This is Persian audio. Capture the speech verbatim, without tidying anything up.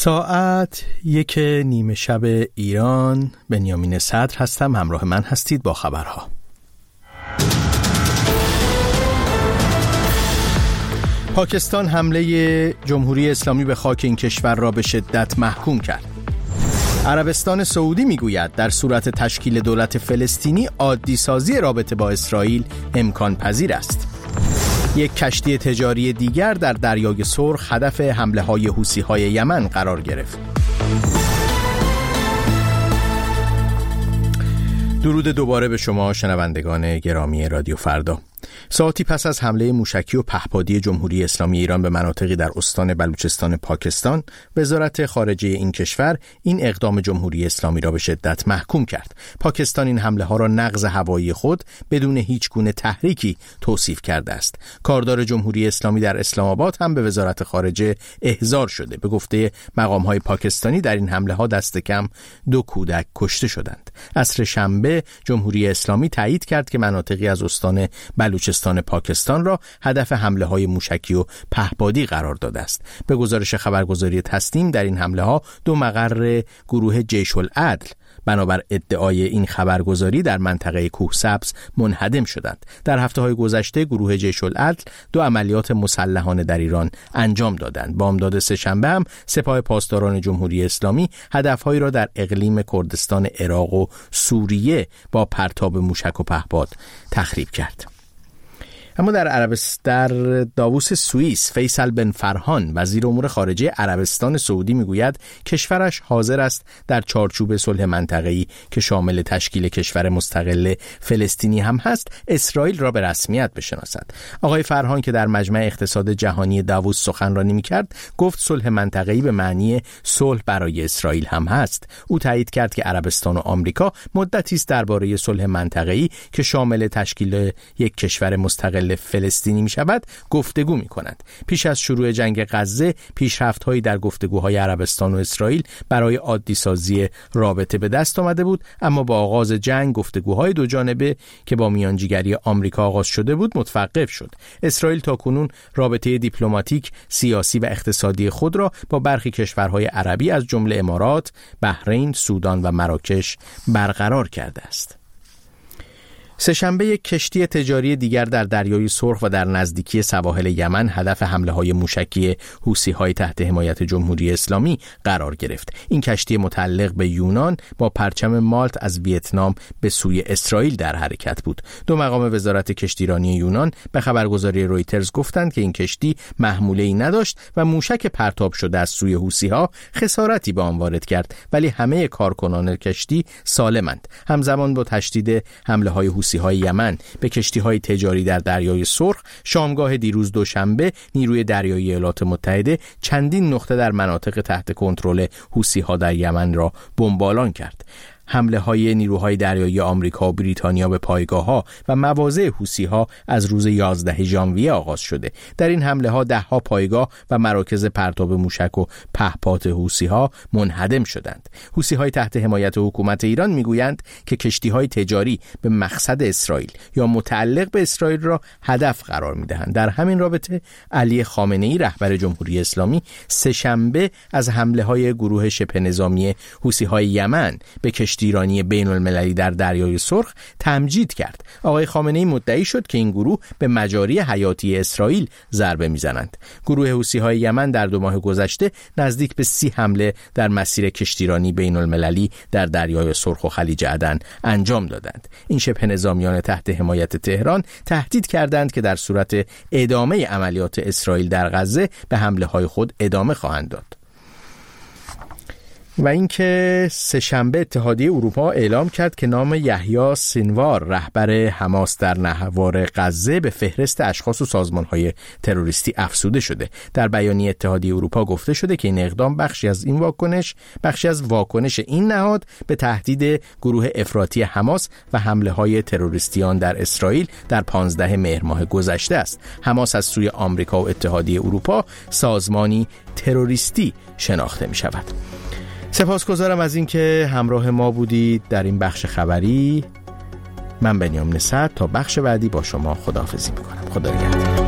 ساعت یک نیمه شب ایران. بنیامین صدر هستم، همراه من هستید با خبرها. پاکستان حمله جمهوری اسلامی به خاک این کشور را به شدت محکوم کرد. عربستان سعودی میگوید در صورت تشکیل دولت فلسطینی عادی سازی رابطه با اسرائیل امکان پذیر است. یک کشتی تجاری دیگر در دریای سرخ هدف حمله های حوثی های یمن قرار گرفت. درود دوباره به شما شنوندگان گرامی رادیو فردا. ساعتی پس از حمله موشکی و پهپادی جمهوری اسلامی ایران به مناطقی در استان بلوچستان پاکستان، وزارت خارجه این کشور این اقدام جمهوری اسلامی را به شدت محکوم کرد. پاکستان این حمله ها را نقض هوایی خود بدون هیچ گونه تحریکی توصیف کرده است. کاردار جمهوری اسلامی در اسلام آباد هم به وزارت خارجه احضار شده. به گفته مقام های پاکستانی در این حمله ها دست کم دو کودک کشته شدند. عصر شنبه جمهوری اسلامی تایید کرد که مناطقی از استان بلوچستان پاکستان را هدف حمله های موشکی و پهپادی قرار داده است. به گزارش خبرگزاری تسنیم در این حمله ها دو مقر گروه جیش العدل بنابر ادعای این خبرگزاری در منطقه کوهسبز منهدم شدند. در هفته‌های گذشته گروه جیش العدل دو عملیات مسلحانه در ایران انجام دادند. بامداد سه‌شنبه هم سپاه پاسداران جمهوری اسلامی هدف‌هایی را در اقلیم کردستان عراق و سوریه با پرتاب موشک و پهپاد تخریب کرد. اما در عربستان در داووس سوئیس فیصل بن فرهان وزیر امور خارجه عربستان سعودی میگوید کشورش حاضر است در چارچوب صلح منطقه‌ای که شامل تشکیل کشور مستقل فلسطینی هم هست اسرائیل را به رسمیت بشناسد. آقای فرهان که در مجمع اقتصاد جهانی داووس سخنرانی میکرد گفت صلح منطقه‌ای به معنی صلح برای اسرائیل هم هست. او تایید کرد که عربستان و آمریکا مدتی است درباره صلح منطقه‌ای که شامل تشکیل یک کشور مستقل فلسطینی می شود گفتگو می کنند. پیش از شروع جنگ غزه پیشرفت‌هایی در گفتگوهای عربستان و اسرائیل برای عادی سازی رابطه به دست آمده بود، اما با آغاز جنگ گفتگوهای دو جانبه که با میانجیگری آمریکا آغاز شده بود متوقف شد. اسرائیل تاکنون رابطه دیپلماتیک، سیاسی و اقتصادی خود را با برخی کشورهای عربی از جمله امارات، بحرین، سودان و مراکش برقرار کرده است. سه‌شنبه یک کشتی تجاری دیگر در دریای سرخ و در نزدیکی سواحل یمن هدف حمله های موشکی حوثی های تحت حمایت جمهوری اسلامی قرار گرفت. این کشتی متعلق به یونان با پرچم مالت از ویتنام به سوی اسرائیل در حرکت بود. دو مقام وزارت کشتیرانی یونان به خبرگزاری رویترز گفتند که این کشتی محموله‌ای نداشت و موشک پرتاب شده از سوی حوثی ها خسارتی به آن وارد کرد، ولی همه کارکنان کشتی سالمند. همزمان با تشدید حمله های حوثی های یمن به کشتی‌های تجاری در دریای سرخ، شامگاه دیروز دوشنبه نیروی دریایی ایالات متحده چندین نقطه در مناطق تحت کنترل حوثی‌ها در یمن را بمباران کرد. حمله های نیروهای دریایی آمریکا و بریتانیا به پایگاه‌ها و مواضع حوثی‌ها از روز یازده ژانویه آغاز شده. در این حمله ها ده ها پایگاه و مراکز پرتاب موشک و پهپاد حوثی‌ها منهدم شدند. حوثی‌های تحت حمایت حکومت ایران میگویند که کشتی‌های تجاری به مقصد اسرائیل یا متعلق به اسرائیل را هدف قرار می‌دهند. در همین رابطه علی خامنه‌ای رهبر جمهوری اسلامی سه‌شنبه از حمله‌های گروه شبه نظامی حوثی‌های یمن به ایرانی بین المللی در دریای سرخ تمجید کرد. آقای خامنه‌ای مدعی شد که این گروه به مجاری حیاتی اسرائیل ضربه میزنند. گروه حوثی‌های یمن در دو ماه گذشته نزدیک به سی حمله در مسیر کشتیرانی بین المللی در دریای سرخ و خلیج عدن انجام دادند. این شبه نظامیان تحت حمایت تهران تهدید کردند که در صورت ادامه عملیات اسرائیل در غزه به حمله‌های خود ادامه خواهند داد. و اینکه سه‌شنبه اتحادیه اروپا اعلام کرد که نام یحیی سینوار رهبر حماس در نهوار غزه به فهرست اشخاص و سازمان‌های تروریستی افزوده شده. در بیانیه اتحادیه اروپا گفته شده که این اقدام بخشی از این واکنش بخشی از واکنش این نهاد به تهدید گروه افراطی حماس و حمله‌های تروریستی آن در اسرائیل در پانزده مهر ماه گذشته است. حماس از سوی آمریکا و اتحادیه اروپا سازمانی تروریستی شناخته می‌شود. سپاسگزارم از اینکه همراه ما بودید در این بخش خبری. من بنیامین صدر تا بخش بعدی با شما خداحافظی میکنم. خدا نگهدار.